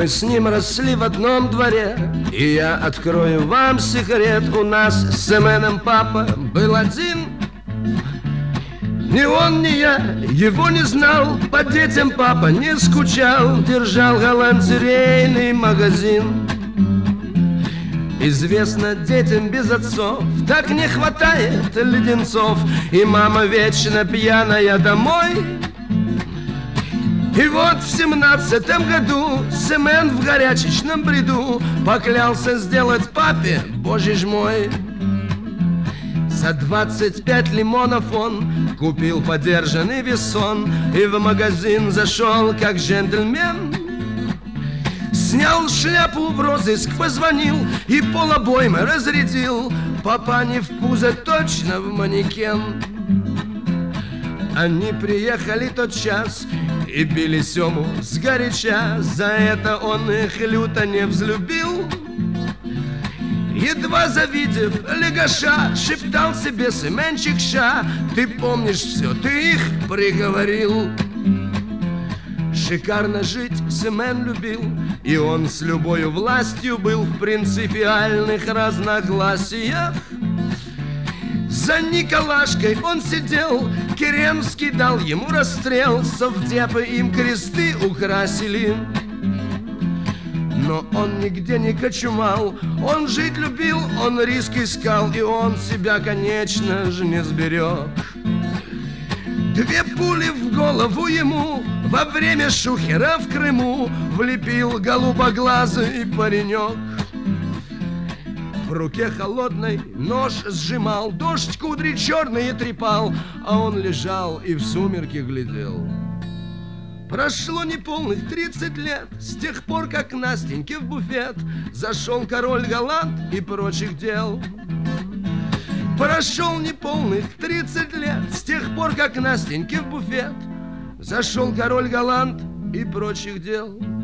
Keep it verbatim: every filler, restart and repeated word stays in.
Мы с ним росли в одном дворе, и я открою вам секрет. У нас с Семеном папа был один. Ни он, ни я его не знал, по детям папа не скучал, держал галантерейный магазин. Известно, детям без отцов так не хватает леденцов, и мама вечно пьяная домой. И вот в семнадцатом году Семен в горячечном бреду поклялся сделать папе, боже ж мой. За двадцать пять лимонов он купил подержанный весон и в магазин зашел как джентльмен. Снял шляпу, в розыск позвонил и полобоймы разрядил. Папа не в пузо, точно в манекен. Они приехали тот час и били Сему сгоряча. За это он их люто не взлюбил. Едва завидев легаша, шептал себе Семенчик ща: ты помнишь все, ты их приговорил. Шикарно жить Семен любил, и он с любою властью был в принципиальных разногласиях. За Николашкой он сидел, Керенский дал ему расстрел, совдепы им кресты украсили. Но он нигде не кочумал, он жить любил, он риск искал, и он себя, конечно же, не сберег. Две пули в голову ему во время шухера в Крыму влепил голубоглазый паренек. В руке холодной нож сжимал, дождь кудри черные трепал, а он лежал и в сумерки глядел. Прошло неполных тридцать лет с тех пор, как Настеньке в буфет зашел король галант и прочих дел. Прошел неполных тридцать лет с тех пор, как Настеньке в буфет зашел король галант и прочих дел.